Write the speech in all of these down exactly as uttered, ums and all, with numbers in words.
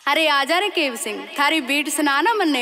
अरे आजा रे केव सिंह, थारी बीट सुना ना मन्ने।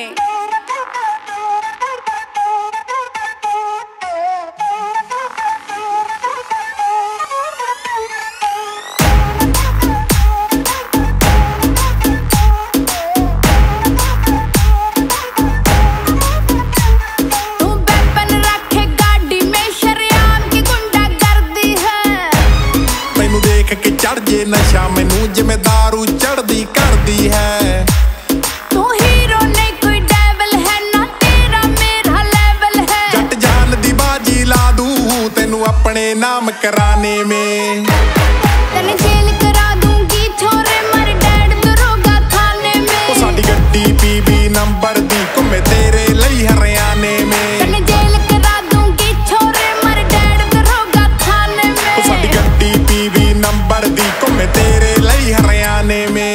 चढ़ जे नशा मैनू जिमें दारू चढ़दी करदी है। तू हीरो नहीं कोई डेविल है, ना तेरा मेरा लेवल है। जट जान दी बाजी ला दूं तेनू अपने नाम कराने में। तेने जेल करा दूंगी छोरे मर डैड दरोगा थाने में। ओ साडी गड्डी पीबी नंबर दी घुमे तेरे लई हरियाणे में। तेने जेल करा दूंगी छोरे मर डैड दरोगा थाने में। ओ साडी गड्डी पीबी नंबर दी घुमे तेरे लई हरियाणे में।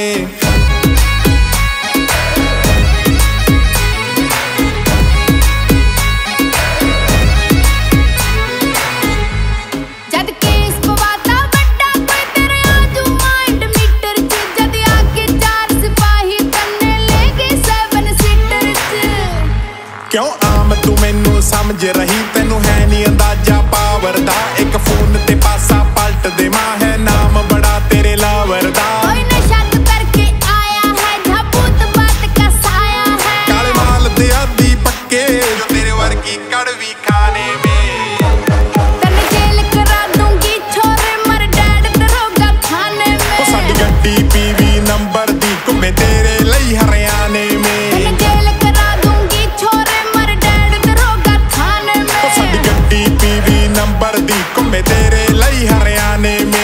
जद केस पवाता बड़ा कोई तेरे आजू माइंड मीटर च। जद आके चार सिपाही तन्ने ले गए सेवन सीटर च। क्यों आम तू मैनू समझ रही, तेनू है नी अंदाजा पावर दा। एक फोन ते पासा पलट दे मां है नाम बड़ा तेरे लावर दा। कोई नशा करके आया है, झाबूत बात का साया है। काले माल दे आदि पक्के जो तेरे वर्गी कड़वी खाने में। तेने जेल करा दूंगी छोरे मर डैड दरोगा थाने में। ओ साडी गड्डी पीवी नंबर दी घुमे तेरे लई हरियाणे में। तेने जेल करा दूंगी छोरे मर डैड दरोगा थाने में। ओ साडी गड्डी पीवी नंबर दी घुमे तेरे लई हरियाणे में।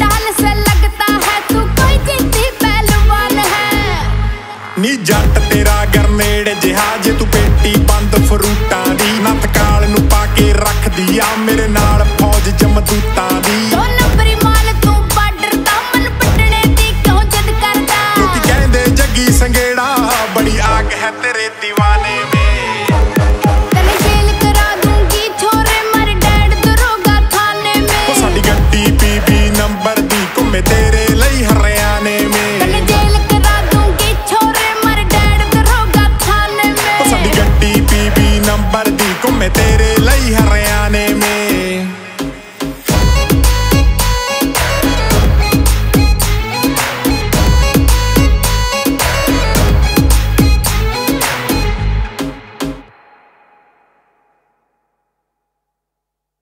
नी जट तेरा